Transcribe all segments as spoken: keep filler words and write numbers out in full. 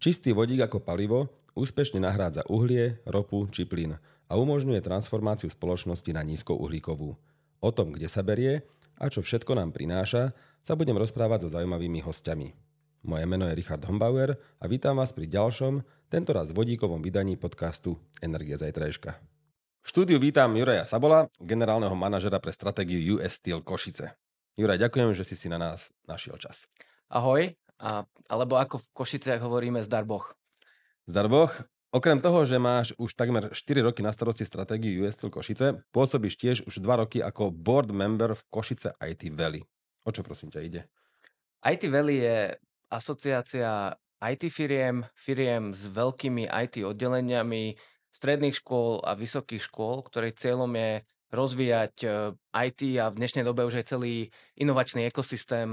Čistý vodík ako palivo úspešne nahrádza uhlie, ropu či plyn a umožňuje transformáciu spoločnosti na nízkouhlíkovú. O tom, kde sa berie a čo všetko nám prináša, sa budem rozprávať so zaujímavými hostiami. Moje meno je Richard Hombauer a vítam vás pri ďalšom, tentoraz vodíkovom vydaní podcastu Energia zajtrajška. V štúdiu vítam Juraja Sabola, generálneho manažera pre stratégiu ú es Steel Košice. Juraj, ďakujem, že si si na nás našiel čas. Ahoj, a, alebo ako v Košiciach hovoríme, zdar Boh. Zdar Boh. Okrem toho, že máš už takmer štyri roky na starosti stratégiu ú es Steel Košice, pôsobíš tiež už dva roky ako board member v Košice í té Valley. O čo prosím ťa ide? í té Valley je asociácia í té firiem, firiem s veľkými í té oddeleniami, stredných škôl a vysokých škôl, ktorej cieľom je rozvíjať í té a v dnešnej dobe už aj celý inovačný ekosystém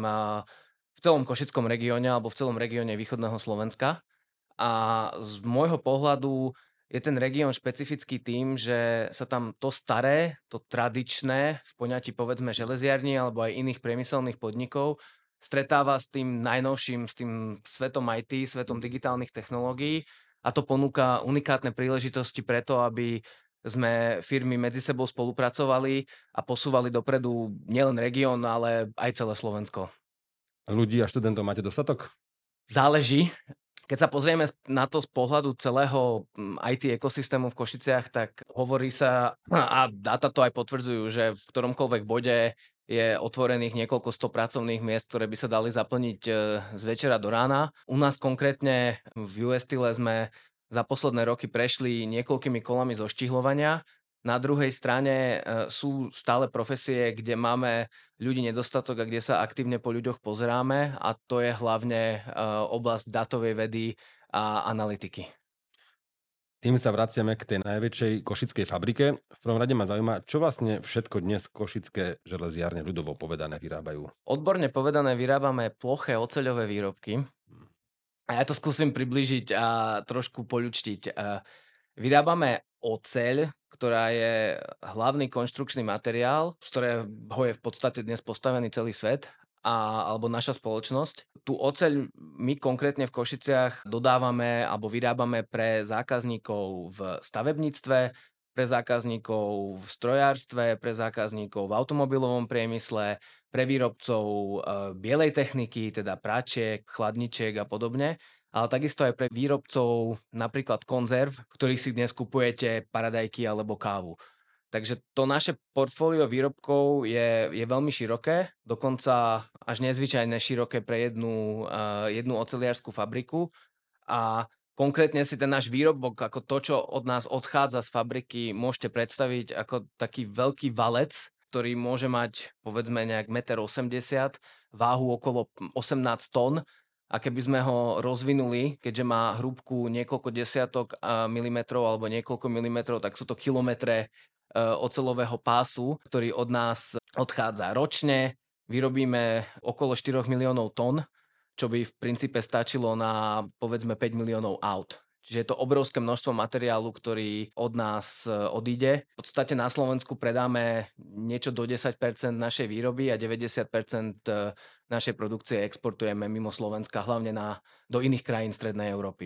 v celom košickom regióne alebo v celom regióne východného Slovenska. A z môjho pohľadu je ten región špecifický tým, že sa tam to staré, to tradičné, v poňatí povedzme železiarní alebo aj iných priemyselných podnikov, stretáva s tým najnovším, s tým svetom í té, svetom digitálnych technológií a to ponúka unikátne príležitosti preto, aby sme firmy medzi sebou spolupracovali a posúvali dopredu nielen región, ale aj celé Slovensko. Ľudí a študentov máte dostatok? Záleží. Keď sa pozrieme na to z pohľadu celého í té ekosystému v Košiciach, tak hovorí sa, a dáta to aj potvrdzujú, že v ktoromkoľvek bode je otvorených niekoľko sto pracovných miest, ktoré by sa dali zaplniť z večera do rána. U nás konkrétne v ú es Steel sme za posledné roky prešli niekoľkými kolami zoštihľovania. Na druhej strane sú stále profesie, kde máme ľudí nedostatok a kde sa aktívne po ľuďoch pozeráme a to je hlavne oblasť dátovej vedy a analytiky. Tým sa vraciame k tej najväčšej košickej fabrike. V prvom rade ma zaujíma, čo vlastne všetko dnes košické železiarne ľudovo povedané vyrábajú. Odborne povedané vyrábame ploché oceľové výrobky. A ja to skúsim priblížiť a trošku poľučtiť. Vyrábame oceľ, ktorá je hlavný konštrukčný materiál, z ktorého je v podstate dnes postavený celý svet, a, alebo naša spoločnosť. Tu oceľ my konkrétne v Košiciach dodávame alebo vyrábame pre zákazníkov v stavebníctve, pre zákazníkov v strojárstve, pre zákazníkov v automobilovom priemysle, pre výrobcov e, bielej techniky, teda práčiek, chladničiek a podobne. Ale takisto aj pre výrobcov napríklad konzerv, ktorých si dnes kupujete paradajky alebo kávu. Takže to naše portfólio výrobkov je, je veľmi široké, dokonca až nezvyčajne široké pre jednu, uh, jednu oceliarskú fabriku. A konkrétne si ten náš výrobok, ako to, čo od nás odchádza z fabriky, môžete predstaviť ako taký veľký valec, ktorý môže mať povedzme nejak jeden osemdesiat metra, váhu okolo osemnásť tón. A keby sme ho rozvinuli, keďže má hrúbku niekoľko desiatok milimetrov alebo niekoľko milimetrov, tak sú to kilometre oceľového pásu, ktorý od nás odchádza ročne. Vyrobíme okolo štyri miliónov tón, čo by v princípe stačilo na povedzme päť miliónov aut. Čiže je to obrovské množstvo materiálu, ktorý od nás odíde. V podstate na Slovensku predáme niečo do desať percent našej výroby a deväťdesiat percent našej produkcie exportujeme mimo Slovenska, hlavne na, do iných krajín Strednej Európy.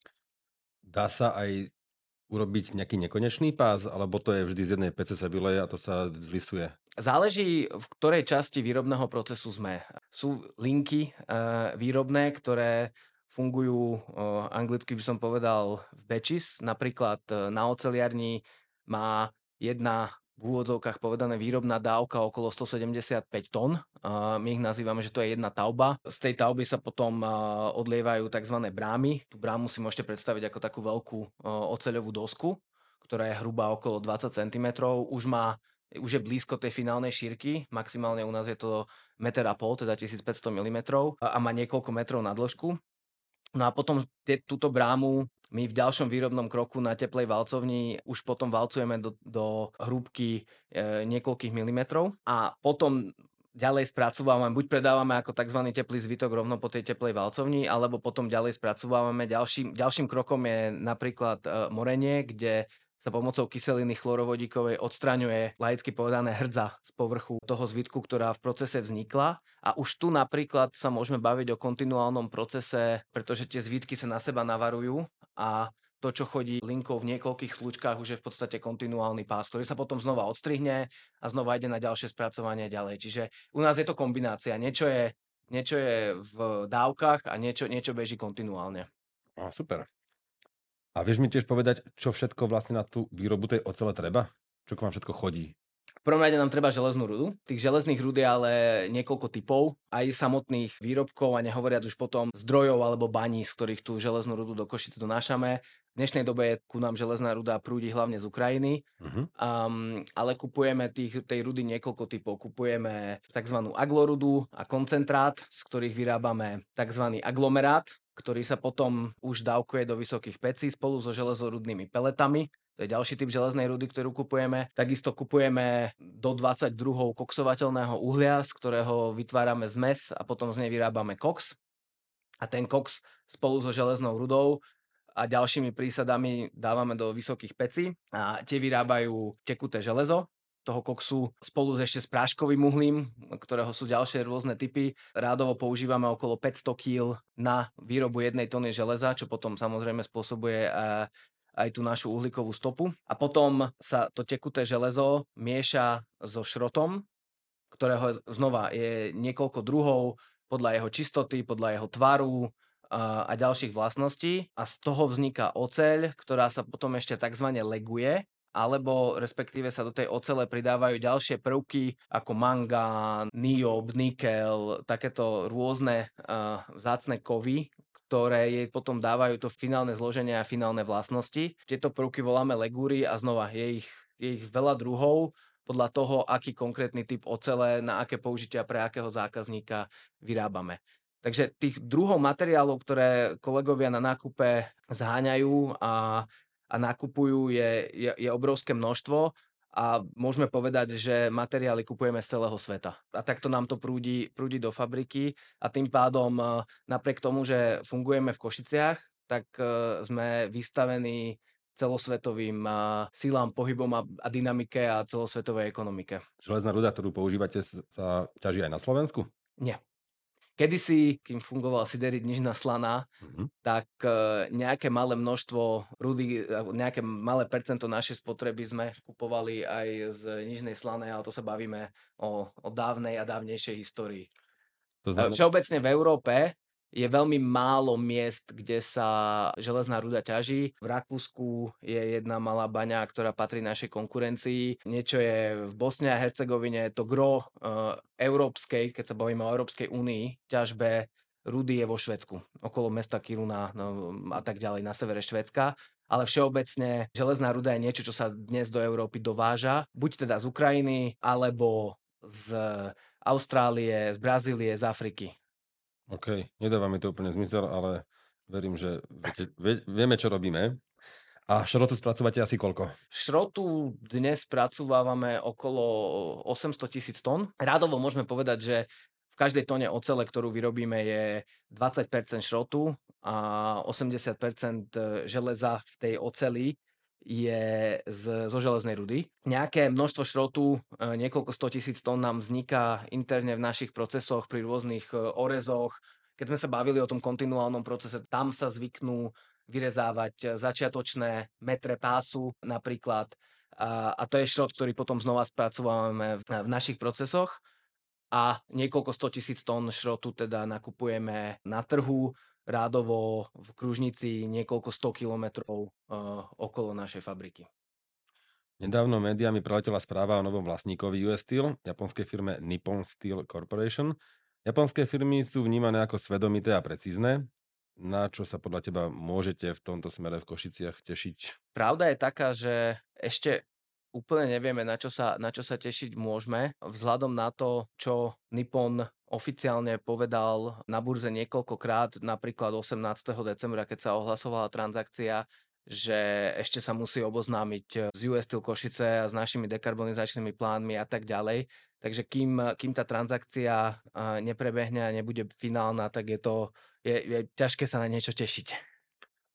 Dá sa aj urobiť nejaký nekonečný pás, alebo to je vždy z jednej pece sa vyleje a to sa zlisuje? Záleží, v ktorej časti výrobného procesu sme. Sú linky e, výrobné, ktoré fungujú, e, anglicky by som povedal, v batches. Napríklad e, na oceliarni má jedna v úvodzovkách povedané výrobná dávka okolo stosedemdesiatpäť tón. Uh, my ich nazývame, že to je jedna tauba. Z tej tauby sa potom uh, odlievajú tzv. Brámy. Tú brámu si môžete predstaviť ako takú veľkú uh, oceľovú dosku, ktorá je hrubá okolo dvadsať centimetrov. Už má, už je blízko tej finálnej šírky. Maximálne u nás je to jeden a pol metra, teda tisícpäťsto milimetrov a má niekoľko metrov na dĺžku. No a potom te, túto brámu my v ďalšom výrobnom kroku na teplej valcovni už potom valcujeme do, do hrúbky e, niekoľkých milimetrov a potom ďalej spracovávame, buď predávame ako tzv. Teplý zvytok rovno po tej teplej valcovni, alebo potom ďalej spracovávame. Ďalším, ďalším krokom je napríklad e, morenie, kde sa pomocou kyseliny chlorovodíkovej odstraňuje, laicky povedané, hrdza z povrchu toho zvitku, ktorá v procese vznikla. A už tu napríklad sa môžeme baviť o kontinuálnom procese, pretože tie zvitky sa na seba navarujú a to, čo chodí linkou v niekoľkých slučkách, už je v podstate kontinuálny pás, ktorý sa potom znova odstrihne a znova ide na ďalšie spracovanie ďalej. Čiže u nás je to kombinácia. Niečo je, niečo je v dávkach a niečo, niečo beží kontinuálne. Á, super. A vieš mi tiež povedať, čo všetko vlastne na tú výrobu tej ocele treba? Čo k vám všetko chodí? V prvom rade nám treba železnú rudu. Tých železných rúd je ale niekoľko typov, aj samotných výrobkov a nehovoriac už potom zdrojov alebo baní, z ktorých tú železnú rudu do Košic donášame. V dnešnej dobe je ku nám železná ruda prúdi hlavne z Ukrajiny, Mhm. um, ale kupujeme tých, tej rudy niekoľko typov. Kupujeme tzv. Aglorudu a koncentrát, z ktorých vyrábame tzv. Aglomerát, ktorý sa potom už dávkuje do vysokých pecí spolu so železorudnými peletami. To je ďalší typ železnej rudy, ktorú kupujeme. Takisto kupujeme do dvadsať druhov koksovateľného uhlia, z ktorého vytvárame zmes a potom z nej vyrábame koks. A ten koks spolu so železnou rudou a ďalšími prísadami dávame do vysokých pecí a tie vyrábajú tekuté železo toho koksu spolu ešte s práškovým uhlím, ktorého sú ďalšie rôzne typy. Rádovo používame okolo päťsto kíl na výrobu jednej tony železa, čo potom samozrejme spôsobuje aj tú našu uhlíkovú stopu. A potom sa to tekuté železo mieša so šrotom, ktorého znova je niekoľko druhov podľa jeho čistoty, podľa jeho tvaru a, a ďalších vlastností. A z toho vzniká oceľ, ktorá sa potom ešte tzv. Leguje, alebo respektíve sa do tej ocele pridávajú ďalšie prvky ako mangán, niob, nikel, takéto rôzne uh, vzácne kovy, ktoré jej potom dávajú to finálne zloženie a finálne vlastnosti. Tieto prvky voláme legúry a znova je ich, je ich veľa druhov podľa toho, aký konkrétny typ ocele, na aké použitia pre akého zákazníka vyrábame. Takže tých druhov materiálov, ktoré kolegovia na nákupe zháňajú a, a nakupujú, je, je, je obrovské množstvo a môžeme povedať, že materiály kupujeme z celého sveta. A takto nám to prúdi, prúdi do fabriky a tým pádom napriek tomu, že fungujeme v Košiciach, tak sme vystavení celosvetovým silám, pohybom a, a dynamike a celosvetovej ekonomike. Železná ruda, ktorú používate, sa ťaží aj na Slovensku? Nie. Kedysi, kým fungovala Siderit Nižná Slaná, mm-hmm. tak nejaké malé množstvo rudy, nejaké malé percento našej spotreby sme kupovali aj z Nižnej Slanej, ale to sa bavíme o, o dávnej a dávnejšej histórii. To znamená... Všeobecne v Európe je veľmi málo miest, kde sa železná ruda ťaží. V Rakúsku je jedna malá baňa, ktorá patrí našej konkurencii. Niečo je v Bosne a Hercegovine. To gro uh, európskej, keď sa bavíme o Európskej únii, ťažbe rudy je vo Švédsku. Okolo mesta Kiruna no, a tak ďalej, na severe Švédska. Ale všeobecne železná ruda je niečo, čo sa dnes do Európy dováža. Buď teda z Ukrajiny, alebo z Austrálie, z Brazílie, z Afriky. OK, nedáva mi to úplne zmysel, ale verím, že viete, vie, vieme, čo robíme. A šrotu spracúvate asi koľko? Šrotu dnes spracúvávame okolo osemsto tisíc tón. Rádovo môžeme povedať, že v každej tone ocele, ktorú vyrobíme, je dvadsať percent šrotu a osemdesiat percent železa v tej oceli je z, zo železnej rudy. Nejaké množstvo šrotu, niekoľko sto tisíc tón nám vzniká interne v našich procesoch pri rôznych orezoch. Keď sme sa bavili o tom kontinuálnom procese, tam sa zvyknú vyrezávať začiatočné metre pásu napríklad. A, a to je šrot, ktorý potom znova spracovávame v, v našich procesoch. A niekoľko sto tisíc tón šrotu teda nakupujeme na trhu, rádovo v kružnici niekoľko sto kilometrov uh, okolo našej fabriky. Nedávno médiami preletela správa o novom vlastníkovi ú es Steel, japonskej firme Nippon Steel Corporation. Japonské firmy sú vnímané ako svedomité a precízne. Na čo sa podľa teba môžete v tomto smere v Košiciach tešiť? Pravda je taká, že ešte úplne nevieme, na čo sa, na čo sa tešiť môžeme. Vzhľadom na to, čo Nippon oficiálne povedal na burze niekoľkokrát, napríklad osemnásteho decembra, keď sa ohlasovala transakcia, že ešte sa musí oboznámiť z ú es Steel Košice a s našimi dekarbonizačnými plánmi a tak ďalej. Takže kým, kým tá transakcia neprebehne a nebude finálna, tak je to je, je ťažké sa na niečo tešiť.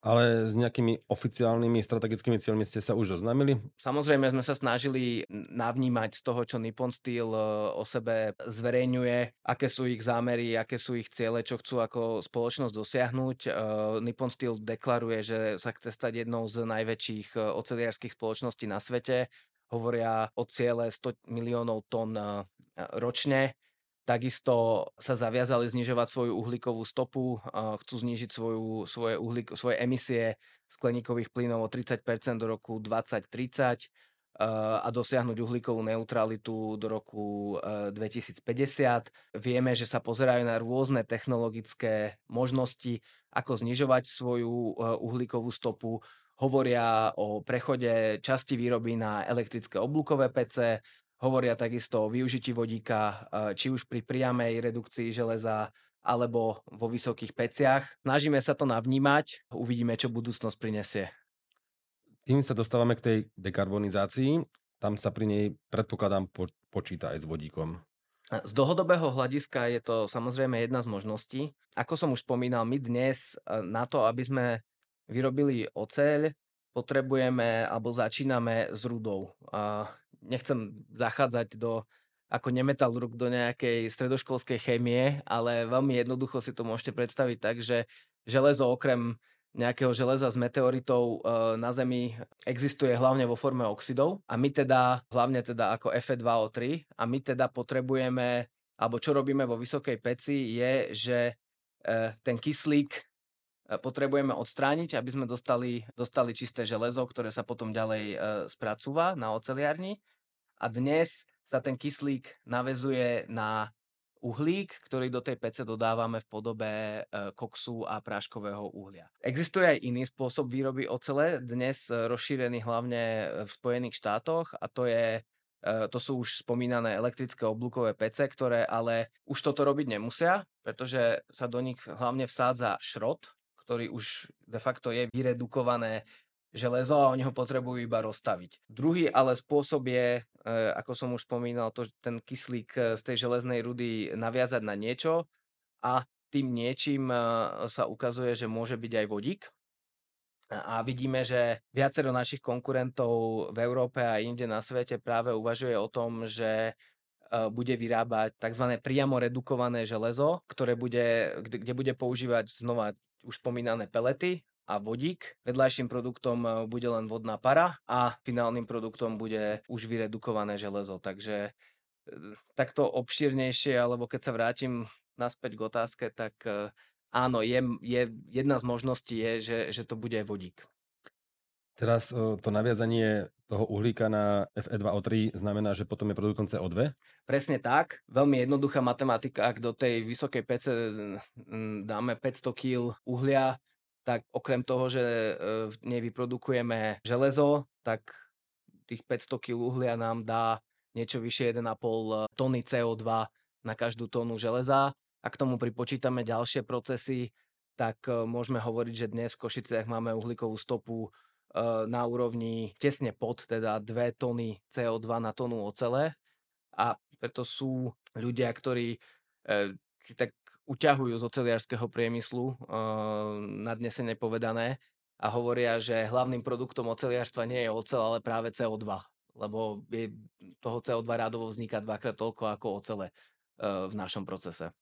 Ale s nejakými oficiálnymi strategickými cieľmi ste sa už oznámili? Samozrejme sme sa snažili n navnímať z toho, čo Nippon Steel, e, o sebe zverejňuje, aké sú ich zámery, aké sú ich ciele, čo chcú ako spoločnosť dosiahnuť. E, Nippon Steel deklaruje, že sa chce stať jednou z najväčších e, oceliarskych spoločností na svete. Hovoria o ciele sto miliónov tón e, ročne. Takisto sa zaviazali znižovať svoju uhlíkovú stopu, a chcú znížiť svoju, svoje, uhlík, svoje emisie skleníkových plynov o tridsať percent do roku dvadsať tridsať a dosiahnuť uhlíkovú neutralitu do roku e, dvetisícpäťdesiat. Vieme, že sa pozerajú na rôzne technologické možnosti, ako znižovať svoju e, uhlíkovú stopu. Hovoria o prechode časti výroby na elektrické oblúkové pece, hovoria takisto o využití vodíka, e, či už pri priamej redukcii železa alebo vo vysokých peciach. Snažíme sa to navnímať, uvidíme, čo budúcnosť prinesie. Tým sa dostávame k tej dekarbonizácii. Tam sa pri nej, predpokladám, po počíta aj s vodíkom. Z dlhodobého hľadiska je to samozrejme jedna z možností. Ako som už spomínal, my dnes e, na to, aby sme vyrobili oceľ, potrebujeme alebo začíname s rudou. A nechcem zachádzať do ako nemetalurg do nejakej stredoškolskej chémie, ale veľmi jednoducho si to môžete predstaviť tak, že železo okrem nejakého železa z meteoritov e, na Zemi existuje hlavne vo forme oxidov a my teda, hlavne teda ako ef é dva ó tri, a my teda potrebujeme, alebo čo robíme vo vysokej peci je, že e, ten kyslík e, potrebujeme odstrániť, aby sme dostali, dostali čisté železo, ktoré sa potom ďalej e, spracúva na oceliarni. A dnes sa ten kyslík naväzuje na uhlík, ktorý do tej pece dodávame v podobe e, koksu a práškového uhlia. Existuje aj iný spôsob výroby ocele, dnes e, rozšírený hlavne v Spojených štátoch, a to je e, to sú už spomínané elektrické oblúkové pece, ktoré ale už toto robiť nemusia, pretože sa do nich hlavne vsádza šrot, ktorý už de facto je vyredukované železo a oni ho potrebujú iba rozstaviť. Druhý ale spôsob je, e, ako som už spomínal, to, že ten kyslík e, z tej železnej rudy naviazať na niečo a tým niečím e, sa ukazuje, že môže byť aj vodík. A a vidíme, že viacero našich konkurentov v Európe a inde na svete práve uvažuje o tom, že e, bude vyrábať tzv. Priamo redukované železo, ktoré bude, kde, kde bude používať znova už spomínané pelety a vodík. Vedľajším produktom e, bude len vodná para a finálnym produktom bude už vyredukované železo. Takže e, takto obšírnejšie, alebo keď sa vrátim naspäť k otázke, tak e, áno, je, je, jedna z možností je, že, že to bude aj vodík. Teraz o, to naviazanie toho uhlíka na ef é dva ó tri znamená, že potom je produktom cé ó dva? Presne tak, veľmi jednoduchá matematika, ak do tej vysokej pece mm, dáme päťsto kíl uhlia, tak okrem toho, že e, v nej vyprodukujeme železo, tak tých päťsto kíl uhlia nám dá niečo vyššie jeden a pol tony cé ó dva na každú tónu železa. A k tomu pripočítame ďalšie procesy, tak e, môžeme hovoriť, že dnes v Košiciach máme uhlíkovú stopu e, na úrovni tesne pod teda dve tony cé ó dva na tonu ocele. A preto sú ľudia, ktorí e, si tak uťahujú z oceliarskeho priemyslu, e, nadnesene povedané, a hovoria, že hlavným produktom oceliarstva nie je oceľ, ale práve cé ó dva, lebo je, toho cé ó dva rádovo vzniká dvakrát toľko ako ocele e, v našom procese.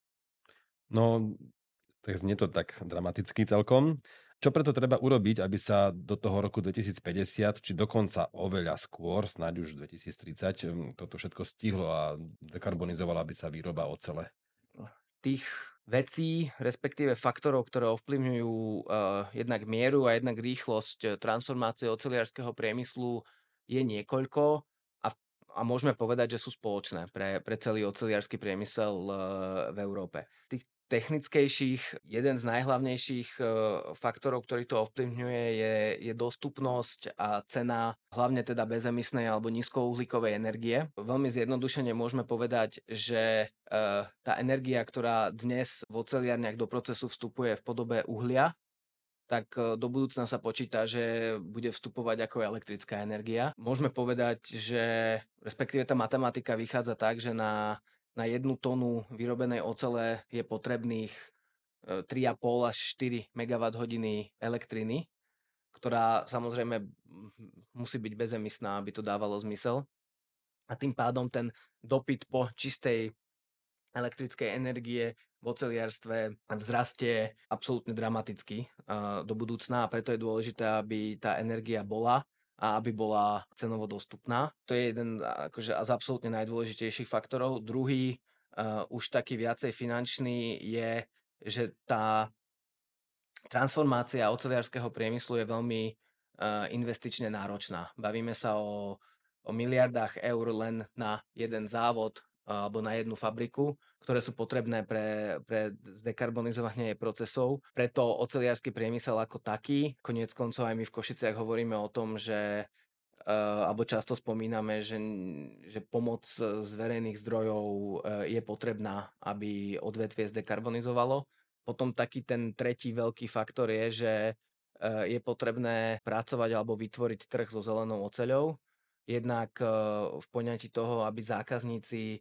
No, tak znie to tak dramaticky celkom. Čo preto treba urobiť, aby sa do toho roku dvetisícpäťdesiat, či dokonca oveľa skôr, snáď už dvetisíctridsať, mm, toto všetko stihlo a dekarbonizovala by sa výroba ocele? Tých vecí, respektíve faktorov, ktoré ovplyvňujú uh, jednak mieru a jednak rýchlosť eh, transformácie oceliarskeho priemyslu je niekoľko a, a môžeme povedať, že sú spoločné pre, pre celý oceliarsky priemysel uh, v Európe. Tých technickejších, jeden z najhlavnejších uh, faktorov, ktorý to ovplyvňuje, je, je dostupnosť a cena hlavne teda bezemisnej alebo nízkouhlíkovej energie. Veľmi zjednodušene môžeme povedať, že uh, tá energia, ktorá dnes v oceliarniach do procesu vstupuje v podobe uhlia, tak uh, do budúcna sa počíta, že bude vstupovať ako elektrická energia. Môžeme povedať, že respektíve tá matematika vychádza tak, že na, na jednu tonu vyrobenej ocele je potrebných uh, tri a pol až štyri megawatthodiny elektriny. ktorá samozrejme mm, musí byť bezemisná, aby to dávalo zmysel. A tým pádom ten dopyt po čistej elektrickej energie v oceliarstve vzrastie absolútne dramaticky uh, do budúcna a preto je dôležité, aby tá energia bola a aby bola cenovo dostupná. To je jeden akože, z absolútne najdôležitejších faktorov. Druhý, uh, už taký viacej finančný, je, že tá transformácia oceliarskeho priemyslu je veľmi uh, investične náročná. Bavíme sa o, o miliardách eur len na jeden závod uh, alebo na jednu fabriku, ktoré sú potrebné pre, pre zdekarbonizovanie procesov. Preto oceliarsky priemysel ako taký, koniec koncov aj my v Košiciach hovoríme o tom, že Uh, alebo často spomíname, že, že pomoc z verejných zdrojov uh, je potrebná, aby odvetvie zdekarbonizovalo. Potom taký ten tretí veľký faktor je, že uh, je potrebné pracovať alebo vytvoriť trh so zelenou oceľou. Jednak uh, v poňatí toho, aby zákazníci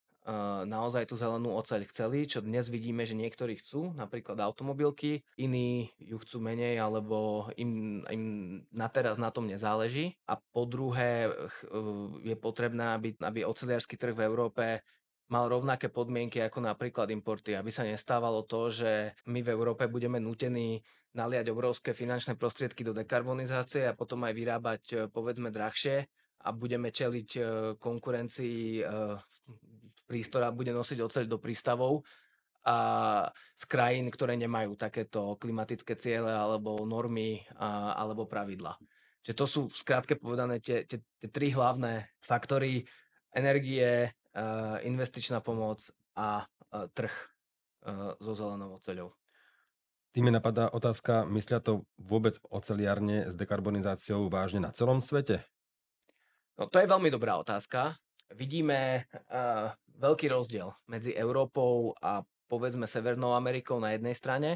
uh, naozaj tú zelenú oceľ chceli, čo dnes vidíme, že niektorí chcú, napríklad automobilky, iní ju chcú menej, alebo im, im na teraz na tom nezáleží. A po druhé ch- uh, je potrebné, aby, aby oceliarsky trh v Európe mal rovnaké podmienky ako napríklad importy, aby sa nestávalo to, že my v Európe budeme nútení naliať obrovské finančné prostriedky do dekarbonizácie a potom aj vyrábať eh, povedzme drahšie a budeme čeliť eh, konkurencii eh, prístora bude nosiť oceľ do prístavov a z krajín, ktoré nemajú takéto klimatické ciele alebo normy a, alebo pravidla. Čiže to sú v skratke povedané tie, tie, tie tri hlavné faktory: energie, uh, investičná pomoc a uh, trh uh, so zelenou oceľou. Tým mi napadá otázka, myslia to vôbec oceliárne s dekarbonizáciou vážne na celom svete? No to je veľmi dobrá otázka. Vidíme uh, veľký rozdiel medzi Európou a povedzme Severnou Amerikou na jednej strane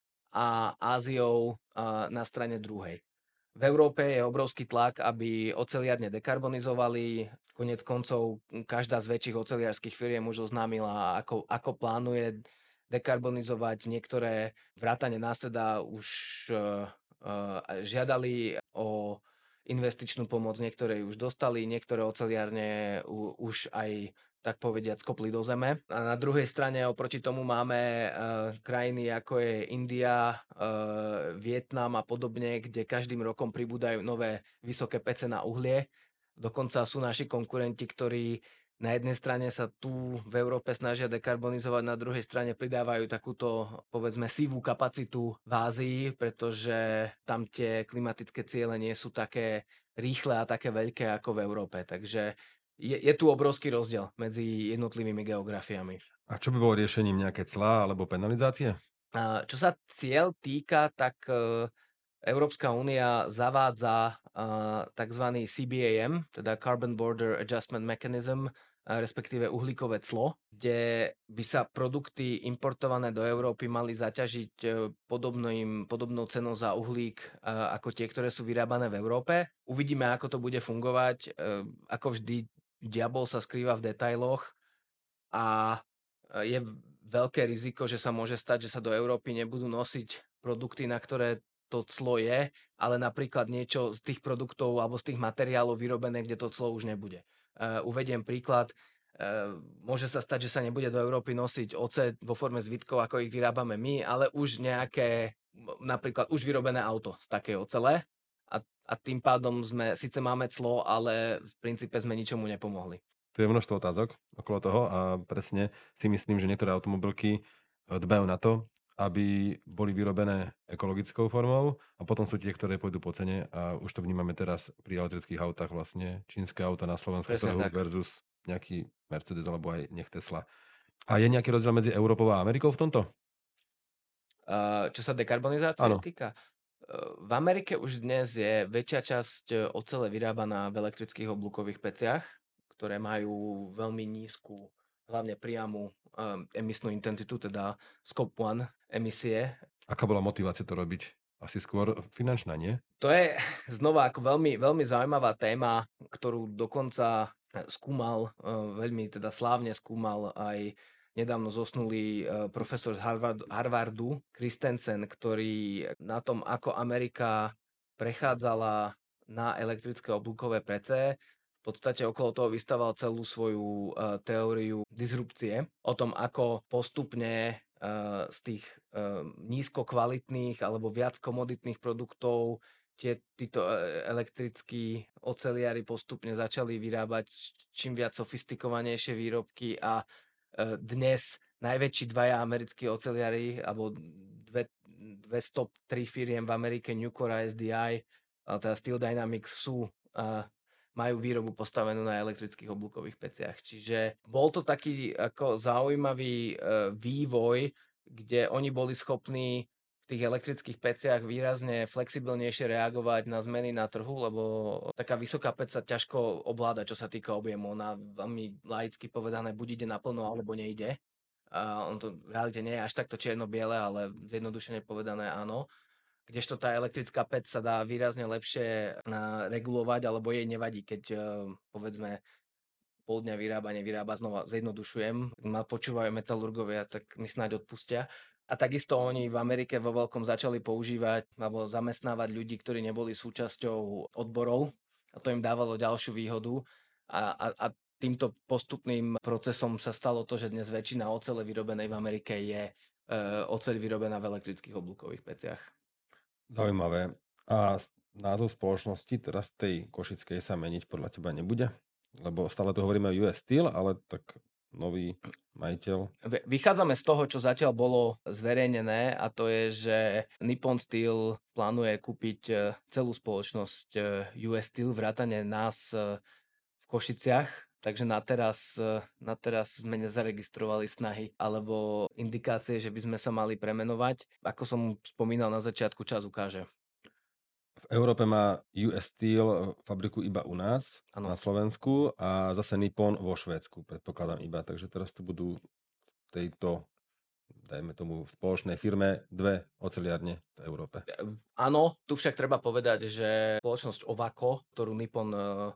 a Áziou uh, na strane druhej. V Európe je obrovský tlak, aby oceliárne dekarbonizovali. Konec koncov každá z väčších oceliarských firiem už oznámila, ako, ako plánuje dekarbonizovať. Niektoré vrátane náseda už uh, uh, žiadali o investičnú pomoc, niektoré ju už dostali, niektoré oceliárne u, už aj tak povediať skopli do zeme. A na druhej strane oproti tomu máme uh, krajiny ako je India, uh, Vietnam a podobne, kde každým rokom pribúdajú nové vysoké pece na uhlie. Dokonca sú naši konkurenti, ktorí na jednej strane sa tu v Európe snažia dekarbonizovať, na druhej strane pridávajú takúto, povedzme, sivú kapacitu v Ázii, pretože tam tie klimatické ciele nie sú také rýchle a také veľké ako v Európe. Takže je, je tu obrovský rozdiel medzi jednotlivými geografiami. A čo by bolo riešením, nejaké clá alebo penalizácie? A čo sa cieľ týka, tak e, Európska únia zavádza uh, tzv. C B A M, teda Carbon Border Adjustment Mechanism, uh, respektíve uhlíkové clo, kde by sa produkty importované do Európy mali zaťažiť uh, podobným, podobnou cenou za uhlík uh, ako tie, ktoré sú vyrábané v Európe. Uvidíme, ako to bude fungovať. Uh, ako vždy, diabol sa skrýva v detailoch a uh, je veľké riziko, že sa môže stať, že sa do Európy nebudú nosiť produkty, na ktoré to clo je, ale napríklad niečo z tých produktov alebo z tých materiálov vyrobené, kde to clo už nebude. Uh, uvediem príklad. Uh, môže sa stať, že sa nebude do Európy nosiť oceľ vo forme zvitkov, ako ich vyrábame my, ale už nejaké, napríklad už vyrobené auto z takej ocele a, a tým pádom sme, síce máme clo, ale v princípe sme ničomu nepomohli. Tu je množstvo otázok okolo toho a presne si myslím, že niektoré automobilky dbajú na to, aby boli vyrobené ekologickou formou a potom sú tie, ktoré pôjdu po cene a už to vnímame teraz pri elektrických autách vlastne. Čínske auta na slovenskom Presne trhu tak. versus nejaký Mercedes alebo aj nech Tesla. A je nejaký rozdiel medzi Európou a Amerikou v tomto? Uh, čo sa dekarbonizácie Áno. týka, uh, v Amerike už dnes je väčšia časť uh, ocele vyrábaná v elektrických oblúkových peciach, ktoré majú veľmi nízku, hlavne priamu um, emisnú intenzitu, teda Scope one emisie. Aká bola motivácia to robiť? Asi skôr finančná, nie? To je znova ako veľmi, veľmi zaujímavá téma, ktorú dokonca skúmal, uh, veľmi teda slávne skúmal aj nedávno zosnulý uh, profesor z Harvard, Harvardu, Christensen, ktorý na tom, ako Amerika prechádzala na elektrické oblúkové pece. V podstate okolo toho vystával celú svoju uh, teóriu disrupcie o tom, ako postupne uh, z tých uh, nízkokvalitných alebo viac komoditných produktov tie, títo uh, elektrickí oceliari postupne začali vyrábať čím viac sofistikovanejšie výrobky a uh, dnes najväčší dvaja americkí oceliari, alebo dve, dve z top tri firiem v Amerike, Nucor a es dé í, a teda Steel Dynamics, sú, uh, majú výrobu postavenú na elektrických oblúkových peciach. Čiže bol to taký ako zaujímavý uh, vývoj, kde oni boli schopní v tých elektrických peciach výrazne flexibilnejšie reagovať na zmeny na trhu, lebo taká vysoká pec sa ťažko ovláda, čo sa týka objemu. Ona veľmi laicky povedané buď ide naplno, alebo nejde. A on to v realite nie je až takto čierno-biele, ale zjednodušene povedané áno. Kdežto tá elektrická pec sa dá výrazne lepšie regulovať, alebo jej nevadí, keď povedzme pol dňa vyrába, nevyrába, znova zjednodušujem. Ma počúvajú metalurgovia, tak mi snáď odpustia. A takisto oni v Amerike vo veľkom začali používať alebo zamestnávať ľudí, ktorí neboli súčasťou odborov, a to im dávalo ďalšiu výhodu. A, a, a týmto postupným procesom sa stalo to, že dnes väčšina ocele vyrobenej v Amerike je e, oceľ vyrobená v elektrických oblúkových peciach. Zaujímavé. A názov spoločnosti teraz tej košickej sa meniť podľa teba nebude? Lebo stále tu hovoríme o ú es Steel, ale tak nový majiteľ. Vychádzame z toho, čo zatiaľ bolo zverejnené, a to je, že Nippon Steel plánuje kúpiť celú spoločnosť ú es Steel, vrátane nás v Košiciach. Takže na teraz, na teraz sme nezaregistrovali snahy alebo indikácie, že by sme sa mali premenovať. Ako som spomínal na začiatku, čas ukáže. V Európe má ú es Steel fabriku iba u nás, ano, na Slovensku, a zase Nippon vo Švédsku, predpokladám iba. Takže teraz tu budú v tejto, dajme tomu, v spoločnej firme dve oceliárne v Európe. Áno, tu však treba povedať, že spoločnosť Ovako, ktorú Nippon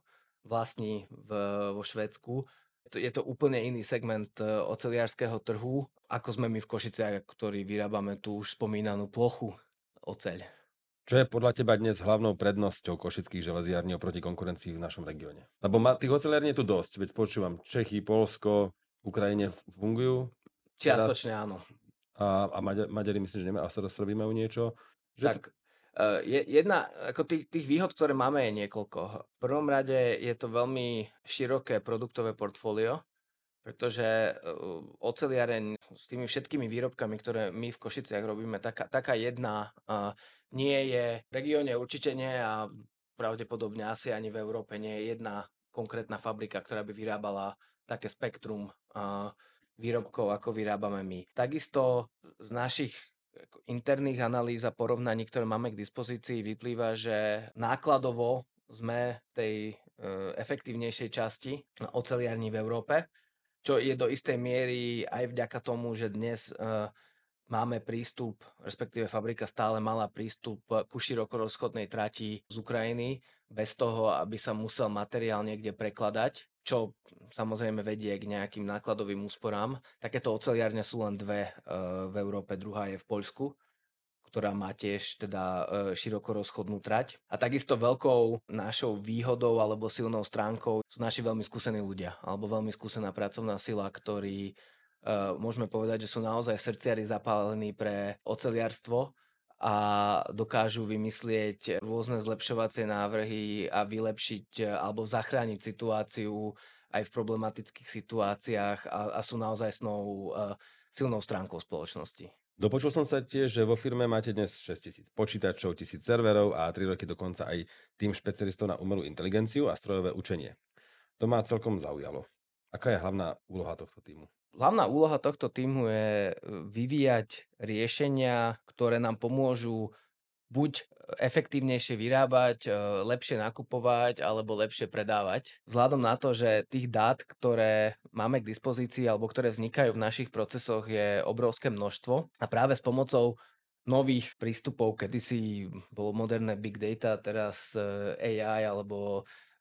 vlastní v, vo Švédsku, je to úplne iný segment oceliárskeho trhu, ako sme my v Košiciach, ktorí vyrábame tú už spomínanú plochu oceľ. Čo je podľa teba dnes hlavnou prednosťou košických železiarní oproti konkurencii v našom regióne? Lebo ma, tých oceliarní je tu dosť, veď počúvam, Čechy, Poľsko, Ukrajine fungujú. Čiastočne áno. A, a Maďari, Maďari myslím, že nemajú, a sa Srbí majú niečo. Že tak, uh, je, jedna, ako tých, tých výhod, ktoré máme, je niekoľko. V prvom rade je to veľmi široké produktové portfólio, pretože uh, oceliareň s tými všetkými výrobkami, ktoré my v Košiciach robíme, taká, taká jedna uh, nie je, v regióne určite nie, a pravdepodobne asi ani v Európe nie je jedna konkrétna fabrika, ktorá by vyrábala také spektrum uh, výrobkov, ako vyrábame my. Takisto z našich interných analýz a porovnaní, ktoré máme k dispozícii, vyplýva, že nákladovo sme v tej uh, efektívnejšej časti oceliarní v Európe, čo je do istej miery aj vďaka tomu, že dnes uh, máme prístup, respektíve fabrika stále mala prístup ku širokorozchodnej trati z Ukrajiny, bez toho, aby sa musel materiál niekde prekladať, čo samozrejme vedie k nejakým nákladovým úsporám. Takéto oceliárne sú len dve uh, v Európe, druhá je v Poľsku, ktorá má tiež teda uh, širokorozchodnú trať. A takisto veľkou našou výhodou alebo silnou stránkou sú naši veľmi skúsení ľudia, alebo veľmi skúsená pracovná sila, ktorí Uh, môžeme povedať, že sú naozaj srdciari zapálení pre oceliarstvo a dokážu vymyslieť rôzne zlepšovacie návrhy a vylepšiť alebo zachrániť situáciu aj v problematických situáciách, a, a sú naozaj snou, uh, silnou stránkou spoločnosti. Dopočul som sa tiež, že vo firme máte dnes šesťtisíc počítačov, tisíc serverov a tri roky dokonca aj tým špecialistov na umelú inteligenciu a strojové učenie. To ma celkom zaujalo. Aká je hlavná úloha tohto týmu? Hlavná úloha tohto týmu je vyvíjať riešenia, ktoré nám pomôžu buď efektívnejšie vyrábať, lepšie nakupovať alebo lepšie predávať. Vzhľadom na to, že tých dát, ktoré máme k dispozícii alebo ktoré vznikajú v našich procesoch, je obrovské množstvo, a práve s pomocou nových prístupov, kedysi bolo moderné big data, teraz á í alebo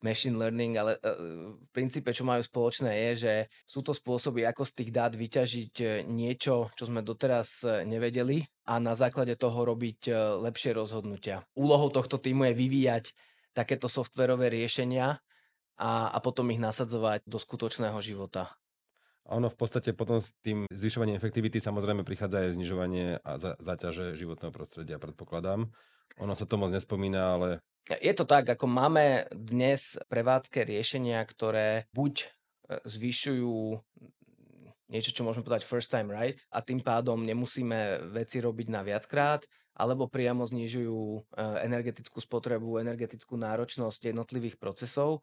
machine learning, ale e, v princípe, čo majú spoločné je, že sú to spôsoby, ako z tých dát vyťažiť e, niečo, čo sme doteraz e, nevedeli a na základe toho robiť e, lepšie rozhodnutia. Úlohou tohto týmu je vyvíjať takéto softverové riešenia a, a potom ich nasadzovať do skutočného života. A ono v podstate potom s tým zvyšovaním efektivity samozrejme prichádza aj znižovanie a za, záťaže životného prostredia, predpokladám. Ono sa to moc nespomína, ale Je to tak, ako máme dnes prevádzke riešenia, ktoré buď e, zvyšujú mm, niečo, čo môžeme povedať first time right, a tým pádom nemusíme veci robiť na viackrát, alebo priamo znižujú e, energetickú spotrebu, energetickú náročnosť jednotlivých procesov.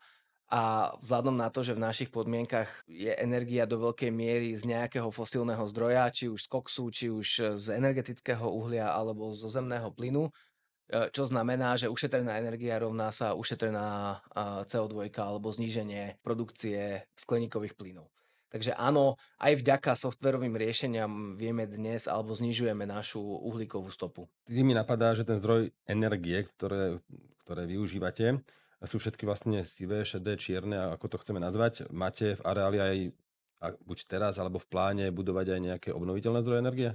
A vzhľadom na to, že v našich podmienkach je energia do veľkej miery z nejakého fosílneho zdroja, či už z koksu, či už z energetického uhlia alebo zo zemného plynu, E, čo znamená, že ušetrená energia rovná sa ušetrená a, cé o dva alebo zníženie produkcie skleníkových plynov. Takže áno, aj vďaka softverovým riešeniam vieme dnes alebo znižujeme našu uhlíkovú stopu. tým mi napadá, že ten zdroj energie, ktoré, ktoré využívate, sú všetky vlastne sivé, šedé, čierne, a ako to chceme nazvať. Máte v areáli aj a buď teraz, alebo v pláne budovať aj nejaké obnoviteľné zdroje energie?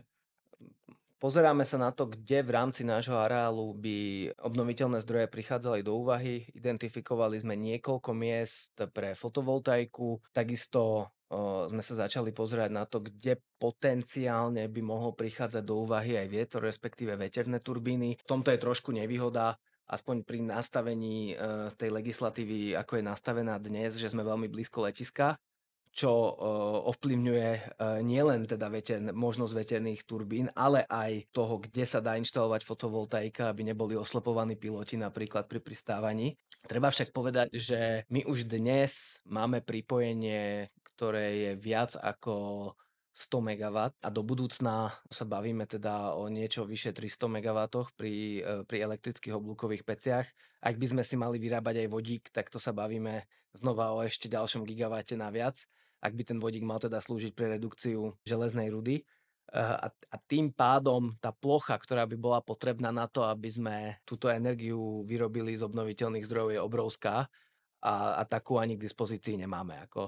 Pozeráme sa na to, kde v rámci nášho areálu by obnoviteľné zdroje prichádzali do úvahy. Identifikovali sme niekoľko miest pre fotovoltaiku, takisto o, sme sa začali pozerať na to, kde potenciálne by mohol prichádzať do úvahy aj vietor, respektíve veterné turbíny. V tomto je trošku nevýhoda, aspoň pri nastavení e, tej legislatívy, ako je nastavená dnes, že sme veľmi blízko letiska, čo o, ovplyvňuje e, nielen teda veter, možnosť veterných turbín, ale aj toho, kde sa dá inštalovať fotovoltaika, aby neboli oslepovaní piloti napríklad pri pristávaní. Treba však povedať, že my už dnes máme pripojenie, ktoré je viac ako sto megawattov a do budúcna sa bavíme teda o niečo vyše tristo megawattoch pri, e, pri elektrických oblúkových peciach. Ak by sme si mali vyrábať aj vodík, tak to sa bavíme znova o ešte ďalšom gigawate naviac, ak by ten vodík mal teda slúžiť pre redukciu železnej rudy. A, a tým pádom tá plocha, ktorá by bola potrebná na to, aby sme túto energiu vyrobili z obnoviteľných zdrojov, je obrovská a, a takú ani k dispozícii nemáme. Ako,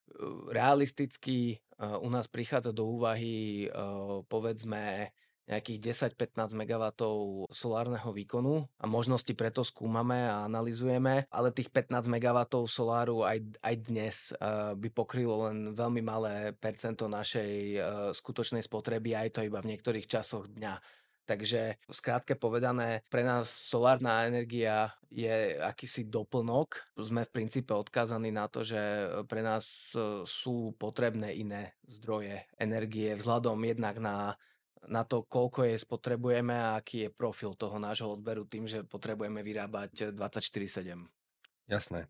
realisticky u nás prichádza do úvahy povedzme nejakých desať pätnásť megawatov solárneho výkonu a možnosti preto skúmame a analizujeme, ale tých pätnásť megawatov soláru aj, aj dnes by pokrylo len veľmi malé percento našej skutočnej spotreby a je to iba v niektorých časoch dňa. Takže skrátke povedané, pre nás solárna energia je akýsi doplnok. Sme v princípe odkázaní na to, že pre nás sú potrebné iné zdroje energie vzhľadom jednak na, na to, koľko jej spotrebujeme a aký je profil toho nášho odberu tým, že potrebujeme vyrábať dvadsaťštyri sedem. Jasné.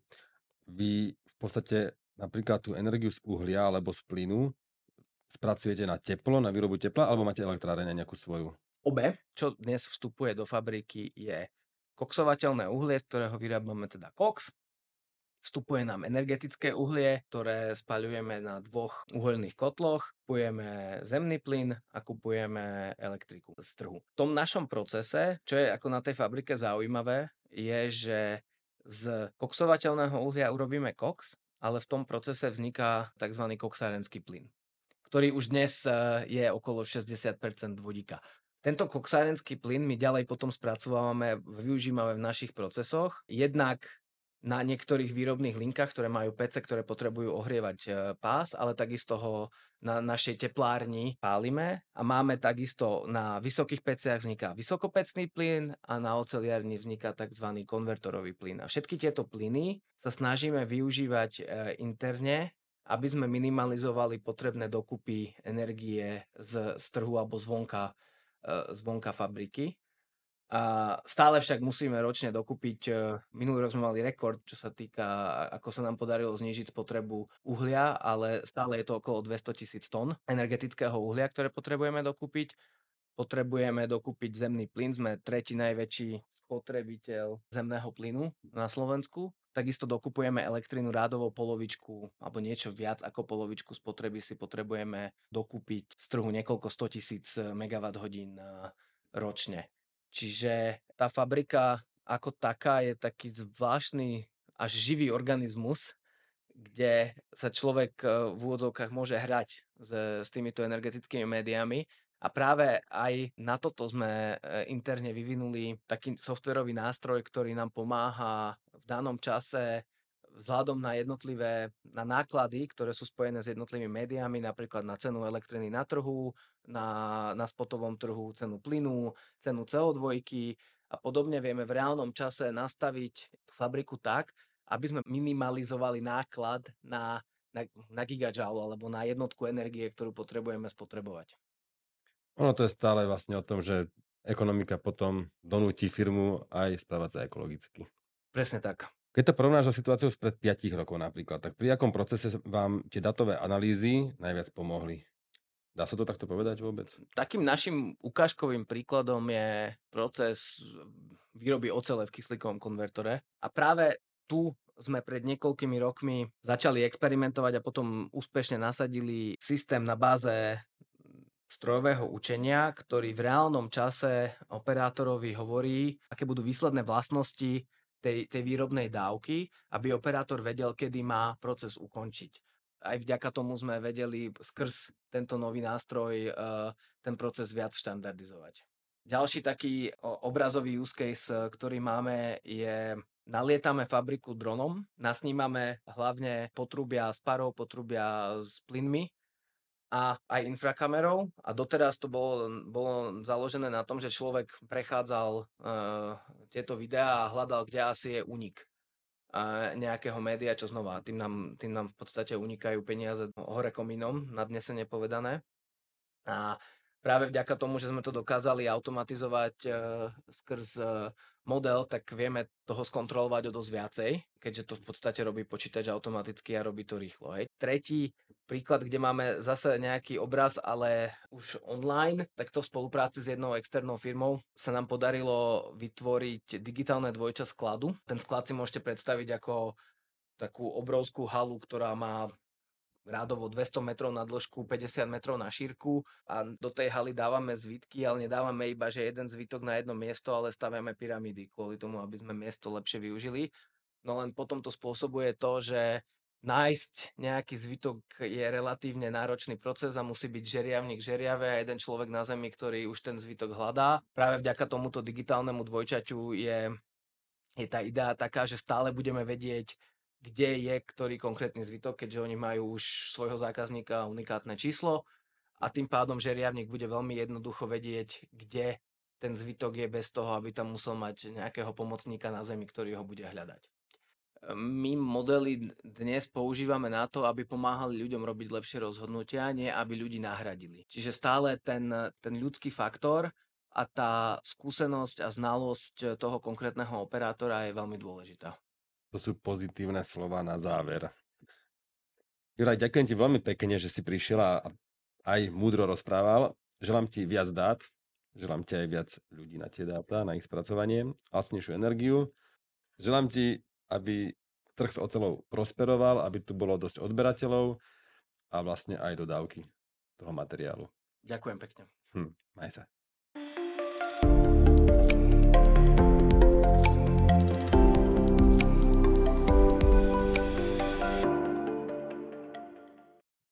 Vy v podstate napríklad tú energiu z uhlia alebo z plynu spracujete na teplo, na výrobu tepla, alebo máte elektráreň nejakú svoju? Obe, čo dnes vstupuje do fabriky, je koksovateľné uhlie, z ktorého vyrábame teda koks. Vstupuje nám energetické uhlie, ktoré spaľujeme na dvoch uhoľných kotloch, kupujeme zemný plyn a kupujeme elektriku z trhu. V tom našom procese, čo je ako na tej fabrike zaujímavé, je, že z koksovateľného uhlia urobíme koks, ale v tom procese vzniká tzv. Koksárenský plyn, ktorý už dnes eh, je okolo šesťdesiat percent vodíka. Tento koksárenský plyn my ďalej potom spracovávame, využívame v našich procesoch. Jednak na niektorých výrobných linkách, ktoré majú pece, ktoré potrebujú ohrievať eh, pás, ale takisto ho na našej teplárni pálime a máme takisto na vysokých peciach vzniká vysokopecný plyn a na oceliarni vzniká tzv. Konvertorový plyn. A všetky tieto plyny sa snažíme využívať eh, interne, aby sme minimalizovali potrebné dokupy energie z, z trhu alebo zvonka, e, zvonka fabriky. A stále však musíme ročne dokúpiť, e, minulý rok sme mali rekord, čo sa týka, ako sa nám podarilo znížiť spotrebu uhlia, ale stále je to okolo dvesto tisíc tón energetického uhlia, ktoré potrebujeme dokúpiť. Potrebujeme dokúpiť zemný plyn, sme tretí najväčší spotrebiteľ zemného plynu na Slovensku. Takisto dokupujeme elektrínu rádovou polovičku alebo niečo viac ako polovičku spotreby si potrebujeme dokúpiť z trhu niekoľko stotisíc megawatt hodín ročne. Čiže tá fabrika ako taká je taký zvláštny až živý organizmus, kde sa človek, e, v úvodzovkách môže hrať s s týmito energetickými médiami. A práve aj na toto sme, e, interne vyvinuli taký softwarový nástroj, ktorý nám pomáha v danom čase vzhľadom na jednotlivé na náklady, ktoré sú spojené s jednotlivými médiami, napríklad na cenu elektriny na trhu, na na spotovom trhu cenu plynu, cenu cé o dva a podobne. Vieme v reálnom čase nastaviť fabriku tak, aby sme minimalizovali náklad na na na gigajoule alebo na jednotku energie, ktorú potrebujeme spotrebovať. Ono to je stále vlastne o tom, že ekonomika potom donúti firmu aj správať sa ekologicky. Presne tak. Keď to porovnáš so situáciou spred piatich rokov napríklad, tak pri akom procese vám tie datové analýzy najviac pomohli? Dá sa to takto povedať vôbec? Takým našim ukážkovým príkladom je proces výroby ocele v kyslíkovom konvertore a práve tu sme pred niekoľkými rokmi začali experimentovať a potom úspešne nasadili systém na báze strojového učenia, ktorý v reálnom čase operátorovi hovorí, aké budú výsledné vlastnosti tej, tej výrobnej dávky, aby operátor vedel, kedy má proces ukončiť. Aj vďaka tomu sme vedeli skrz tento nový nástroj eh, ten proces viac štandardizovať. Ďalší taký obrazový use case, eh, ktorý máme, je nalietame fabriku dronom, nasnímame hlavne potrubia s parou, potrubia s plynmi a aj infrakamerou a doteraz to bolo, bolo založené na tom, že človek prechádzal uh, tieto videá a hľadal, kde asi je únik uh, nejakého média, čo znova, tým nám, tým nám v podstate unikajú peniaze hore komínom, nadnesene povedané. A práve vďaka tomu, že sme to dokázali automatizovať uh, skrz uh, model, tak vieme toho skontrolovať o dosť viacej, keďže to v podstate robí počítač automaticky a robí to rýchlo. Hej. Tretí príklad, kde máme zase nejaký obraz, ale už online, tak to v spolupráci s jednou externou firmou sa nám podarilo vytvoriť digitálne dvojča skladu. Ten sklad si môžete predstaviť ako takú obrovskú halu, ktorá má rádovo dvesto metrov na dĺžku, päťdesiat metrov na šírku a do tej haly dávame zvitky, ale nedávame iba, že jeden zvitok na jedno miesto, ale staviame pyramídy kvôli tomu, aby sme miesto lepšie využili. No len potom to spôsobuje to, že nájsť nejaký zvitok je relatívne náročný proces a musí byť žeriavnik žeriave a jeden človek na zemi, ktorý už ten zvitok hľadá. Práve vďaka tomuto digitálnemu dvojčaťu je, je tá idea taká, že stále budeme vedieť, kde je ktorý konkrétny zvitok, keďže oni majú už svojho zákazníka unikátne číslo a tým pádom žeriavnik bude veľmi jednoducho vedieť, kde ten zvitok je bez toho, aby tam musel mať nejakého pomocníka na zemi, ktorý ho bude hľadať. My modely dnes používame na to, aby pomáhali ľuďom robiť lepšie rozhodnutia, nie aby ľudí nahradili. Čiže stále ten, ten ľudský faktor a tá skúsenosť a znalosť toho konkrétneho operátora je veľmi dôležitá. To sú pozitívne slova na záver. Juraj, ďakujem ti veľmi pekne, že si prišiel a aj múdro rozprával. Želám ti viac dát, želám ti aj viac ľudí na tie dáta, na ich spracovanie, lacnejšiu energiu. Želám ti, aby trh s oceľou prosperoval, aby tu bolo dosť odberateľov a vlastne aj dodávky toho materiálu. Ďakujem pekne. Hm, maj sa.